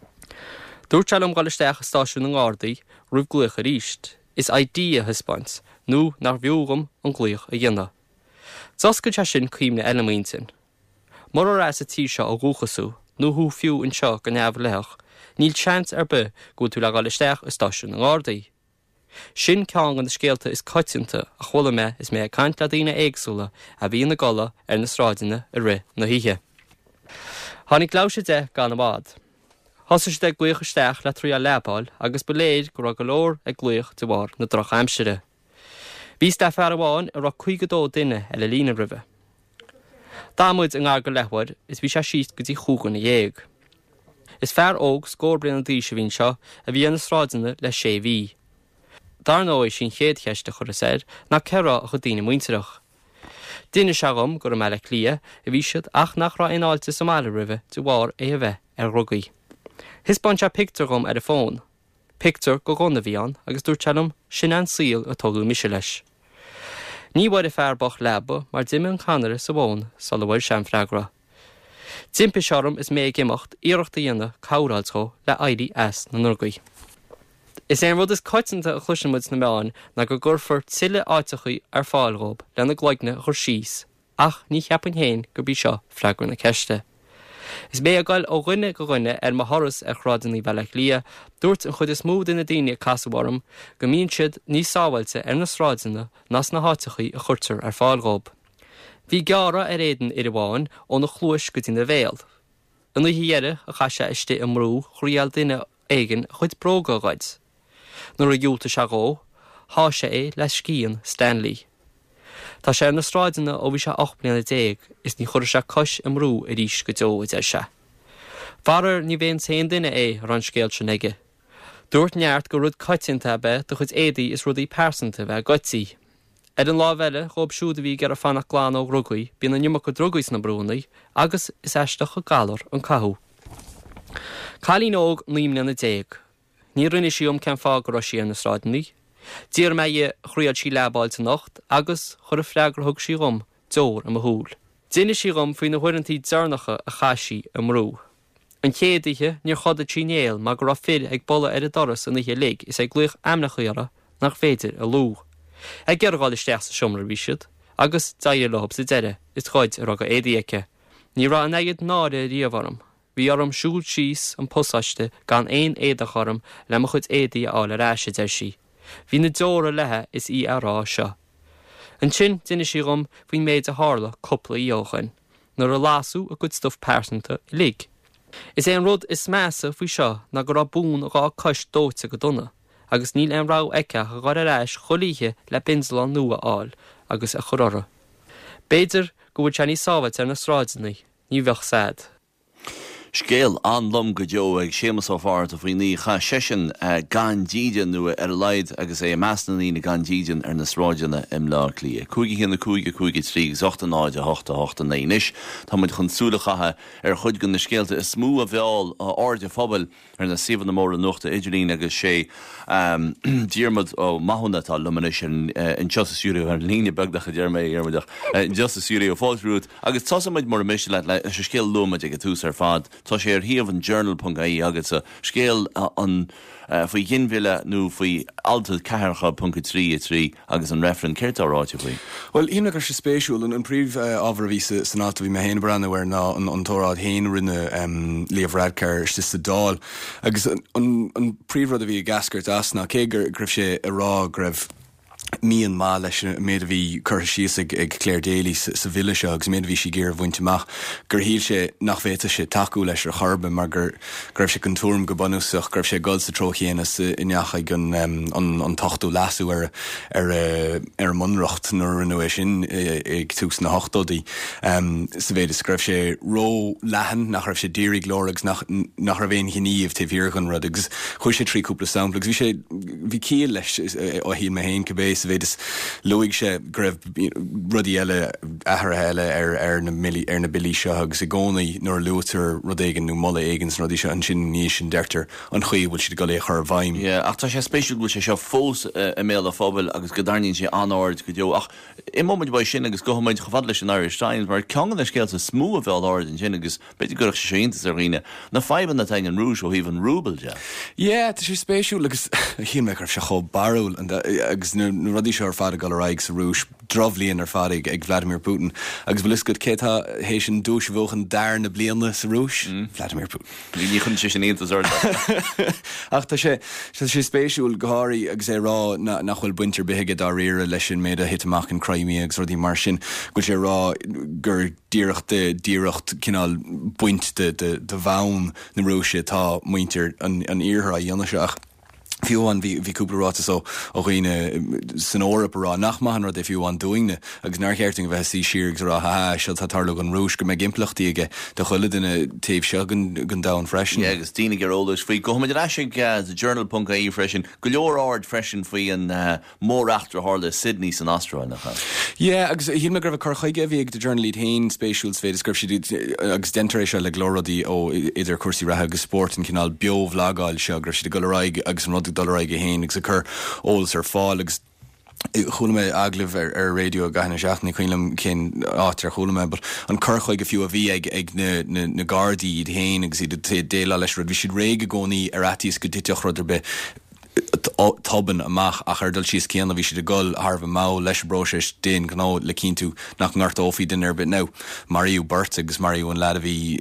Dúirt telum gáilisteach a stáisiún an gádaí rúh gluúch a ríist, is idea hispáins, nó nar bheúgam an gluúch a dhéanana. Zasca te sin cuimne elementin. Mar as a tí seo a gúchasú, nó hú fiú an seo go neamh leach, níl chant ar be go tú le gáilisteach a stáisiún an gádaí. Sin ceann an na scéalta is coitianta a chola me is mé a cant le daoine éagsúla a bhí na gala ar na sráidine a ri na híthe. Tháinig láise de gan bhád. Thosais de gluoch isteach le trí a lepáil agus beléad go ra go leor ag gluoch de bhar na droch aimsire. Bhís de fear bháin ar ra 52 duine le lína ribh. Dámuid an gágur lehhaid is bhí se síos go dtí chúgan na dhéag. Is fear óg scór blian an díise bhín seo a bhí an na sráidine le sé bhí. Dar nó sin chéad cheiste chur a séir na cera a chu daine muinteach. Duine se gom gur meile clia a bhí siad ach nach ra ináilte sa meile ribh tú bhar é a bheith ar rugaí. Hispáin se pictar gom ar a fón. Pictar go gona bhí an agus dúirt telum sin an síl a tugadh mise leis. Ní bhaid a fear bach leba mar duime an chanara sa bhón sa le bhfuil sem freagra. Timpe searm is mé gimacht iireachta dhéanana cáráiltó le éirí as na nurgaí. Is éon rud is coitanta a chluisimid na meáin na go gurfar tiile áitechaí ar fáilrób le na gleigna chur síos, ach ní cheapan héin go bhí seo freagra na ceiste. Is mé a gáil ó ghuine go ghuine ar ma thoras ar chrádaní bhealach lia, dúirt an chud is smúd ina daine casabarm go míonn siad ní sábhailte ar na sráidina nas na háitechaí a chuirtar ar fáilrób. Bhí geara ar éidan ar bháin ó na chluis go dtí na bhéal. An dhéire a chaise iste an mrú chríal duine éigen chuid bróga gaid. Nuair a dúlta se gó, há sé é le scían Stanley. Tá sé ar na sráidina ó bhí se 8 bliana déag is ní chuir se cois am rú a ríis go dó é se. Farar ní bhéon 10 duine é ar an scéal sin aige. Dúirt neart go rud coitianta be do chud édaí is rudaí persanta bheith gotíí. Ar an lábheile chob siúd a bhí gar a fannach gláán ó rugaí bína nniuach go drogaís na brúnaí agus is eisteach go galar an cathú. Chalín óg líimne na déag. Ní rinne siúm cen fá go sí ar na sráidinaí. Dír me chríad sí lebáilte nacht agus chur a freagra thug sí rom dór am a húl. Duine sí rom faoin na thuirintí dearnacha a chaisí am rú. An chéadaithe níor chod a tínéal má go ra fid ag bolla ar a doras an ihe lig is ag gluich amnachaíara nach féidir a lú. Ag geargáil isteach sa siomra bhí siad, agus dair lehab sa deire is chuid ar aga édaíice. Ní ra an aigad náda riamharm. Bhí orm siúil síos an posáiste gan éon éadacharm le mo chud édaí áil aráise deir si. Bhí na dóra lethe is í ará seo. An sin duine sí rom bhí méid a hála coppla íochain, nuair a lású a good stuff persanta i lig. Is éon rud is measa faoi seo na go ra bún a gá cois dóite go duna, agus níl an rá eice a gá aráis cholíthe le binsalán nua áil agus a chorora. Béidir go bhfuil se ní sábhait ar na sráidinaí, ní bheoh sad. Scéal anlum go deo ag sémas á fáirt a faoin ní cha sesin gandíidean nua ar leid agus é measnaí na gandíidean ar na sráidena im lá lia. Cúigi hin na cúige trí 8 8 9 Tá muid chun súlachathe ar chud gon na scéalta is smú a bheáil a áde fphobal ar na 7 mór nuachta idirlín agus sé díirmad ó maithúnatá lumanis in Justiceúí ar líne begdacha dearmé armaideach Justiceúí ó fáilrút agus tásamid mar mis le sé scéal lumad ag a tús ar fad. Tá sé ar híomh an journal.ai agus a scéal an faoi ghinmhile nó faoi alta cecha.3 agus an referent ceirtáráte faoi. Well, íon gur sé spéisiúil an príomh ábhar bhí san áta bhí me héana brana bhar ná an tórád héin rinne líomhradcar iste sa dáil. Agus an príomhrad a bhí gascairt asna, cé gur sé a rá greibh míon má leis méad a bhí chur síos ag Claire Daly sa bhile seo, agus méad a bhí si géar bhainteach, gur híl sé nach bhéta sé taú leis ar charba, mar gur greibh sé an túm go banúsach, greibh sé goil sa tróchéana ineacha an tachtú lasú ar munracht nuair an sin ag tús na hochtódaí. Sa bhéad is greibh sé ró lehan nach raibh sé dírig glóragus nach ra bhéon chiníomh te bhíorgan rud, agus chuir sé tríúpla sampla, agus bhí cíal leis ó hí me héin go béis bhéidir luigh sé greibh rudí eile ahar eile ar na bilí seo agus I gcónaí nuair luútar rud éigen nó molla éigans rudí se an sin níos sin deirtar an chuí bhfuil siad go le chur bhaim. Ach tá sé spéisiú bhfuil sé seo fós a mé a fábal agus go darníonn sé anáir go deo ach I moment ba sin agus go muid chofad leis an Irish Times mar ceangan ar scéil a smú a bheith áir in sin agus beidir goach sé séntas a riine na feiban na tein an rúis ó híh an rúbal de. Tá sé spéisiú agus hí me se cho barúil agus nu rudí seo ar fád go raig sa rúis dromhlíonn ar fád ag Vladimir Putin agus bhfuil go cétá hééis sin dúis bhchan dar na blianana sa rúis Vladimir Putin. Ní chun sé sin éantas ach tá sé spéisiúil goáirí agus é rá nachhfuil buintear beige dá réire leis sin méad a hitach an Crimea agus rudí mar sin go sé rá gur díirecht cinál buint de bhain na rúise tá muintear an iarthra dhéana seach. Fiúan hí cúplarátas ó chuoine san órap rá nachmahan rud fiúan dúine agus náircheirting bheith sí siir agus rá se tátarla an rúis go me gimplachtí aige de chuile duna taobh seo gan da freisin. agus tíine gur ólas faoi go muidir eisiigh the journal.caí freisin go leor áard freisin faoi an mór achtar hála Sydney san Astráin nach. Agus hí me gribh chuchaige bhíag de journalíd hain spéisiúil féidir scrib si agus dentaréis se le glóradí ó idir cuasí rathe agus sport an cinál beomh lágáil seo gur si de go raig agus an rud dollar aige héin agus a chur ólas ar fáil agus chuúla mé aglah ar radio gaithna seaachna chuilem cin átar chuúla mé, an churchaig go fiú a bhí ag na Gardaí iad héin agus iad déile leis rud bhí siad réige gcónaí ar atíos go diteach rudidir be toban amach a chardal síos céanna bhí siad a gol Harbh má leis bróis déon gná le cín tú nach ngart ófií den ar bit ná Mariú Burt agus Mariú an lead a bhí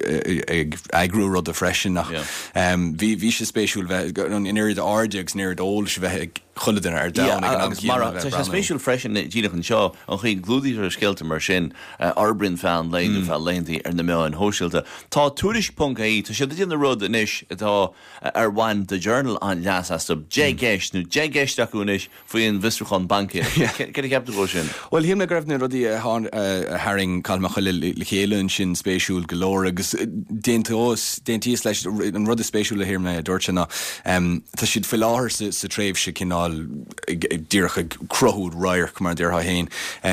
ag agrú rud a freisin nach bhí sé spéisiúil bheith an inéir áde agus néir óil se bheith chuilean ar da agus sé spéisiúil freisin díach an seo an chuon glúdíar scéalta mar sin arbrin fan lein fel leintí ar na mé an hóisiilta. Tá túris.caí tá sé dtíanana rud inis atá ar bhain de journal an leas astab J-geist nó J-geist aúnis faoin visruchan banki. Ce ceapta go sin? Well hí me greibh na rudí haring calmach le chéileann sin spéisiúil golóir agus déantíos leis an rud a spéisiúla hir me dúirtena tá siad fi láthir sa tréimh se cinál díircha crothúd rair mar dtíir hain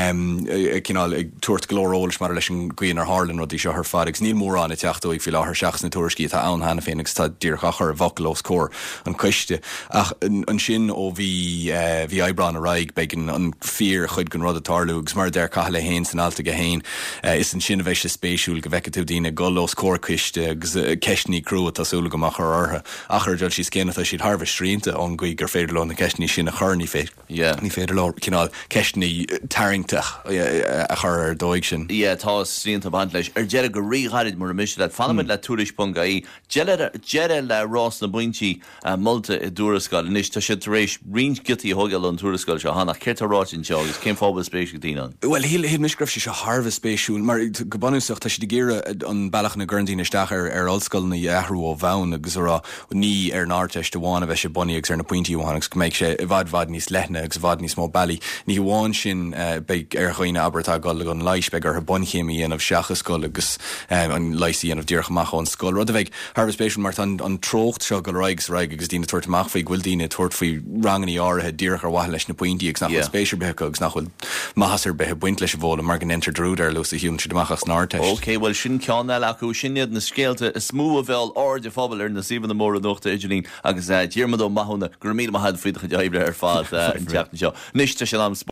cinál ag tuairt golórólis mar leis an gcuoin ar Harlan rudí seo ar fad agus níl mór an teachtó ag fi láthir seachas na tuairiscí tá an hena féin agus tá díirchachar bhaclós cór an cuiste ach an sin ó bhí ebrán a raig begin an fear chud gon rud atarlúgus mar der caithal le héin san alta go héin is an sin a bheith se spéisiúil go bheice tú dína golós cóircuiste agus ceisní crua tásúla go machar ortha achar deil sí céanna tá siad Harbh srínta ón gaí gur féidir le na ceisní sin a chur ní féidir le cinál ceisní taringteach a chur ar dóig sin. Tá srínta bhaint leis ar deire go ríchaid mar a mis le fanamid le túris.caí deire le rás na buintí multa i dúrascáil níos tá sé rééis rint gití hogeil an túrascáil se hána ceirtarráin seo agus céim fábal spéisiú dína. Well hí misgribh se Harbh spéisiúil mar go banúsach tá si de géire an bailach na gurndíine isteach ar olscoil na dheathrú ó bhain agus rá ní ar náirteiste bháin a bheith se buí agus ar na pointí bháin agus go méid sé i bhd níos lethna agus bhd níos mó bailí ní bháin sin beag ar chuoine abertá goil an leiis beag ar bunchéimi anmh seachascoil agus an leisí anmh dtíorchaach an scoil rud a bheith Harbh spéisiúil mar an trocht seo go raig agus dína tuairtach faoi ghfuil dína tuairt faoi ranganí áirithe díoch ar bhaith leis na pointí agus nach spéisiir bethe agus nachfuil maithasar bethe buint leis bhla mar an interdrúd ar los a hiún siadachchas náirteist. Ok, well sin ceanna acu sinad na scéalta is smú a bheith áir de fábal ar na 7 mór a nóchta idirlín agus díirmadó maithúna gur mí maithad faoidecha deimbre ar fád an teachna seo. Níos tá sé am